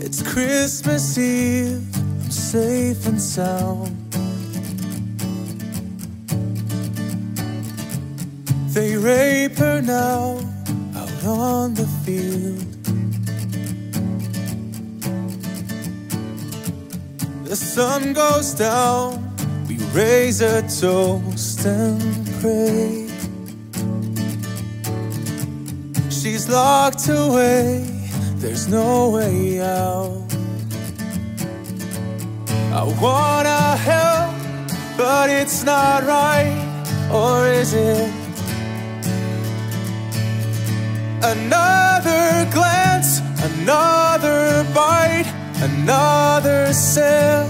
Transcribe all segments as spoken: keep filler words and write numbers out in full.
It's Christmas Eve, I'm safe and sound. They rape her now, out on the field. The sun goes down, we raise a toast and pray. She's locked away, there's no way out. I wanna help, but it's not right, or is it? Another glance, another bite, another sip,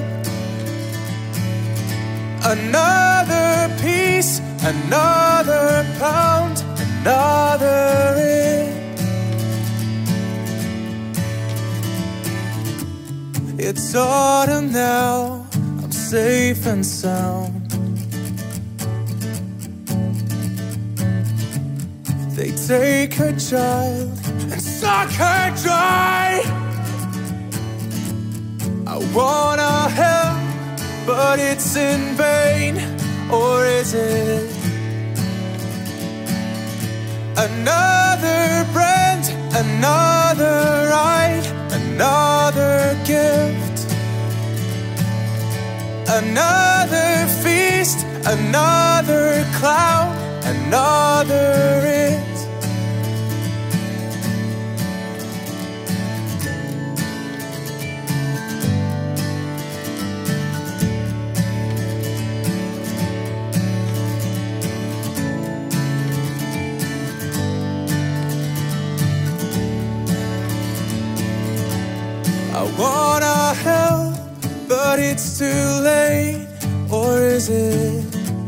another piece, another pound, another hit. It's autumn now, I'm safe and sound. They take her child and suck her dry. I wanna help, but it's in vain, or is it? Another brand, another ride, another gift, another feast, another clown, another it. I wanna help, but it's too late, or is it?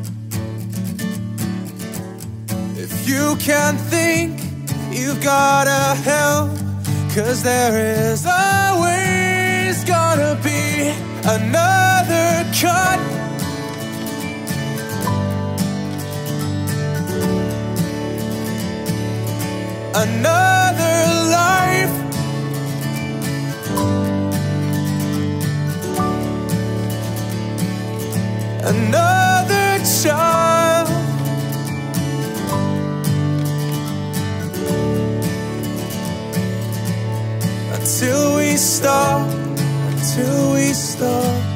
If you can't think, you've gotta help, 'cause there is always gonna be another cut, another life, another child. Until we stop, until we stop.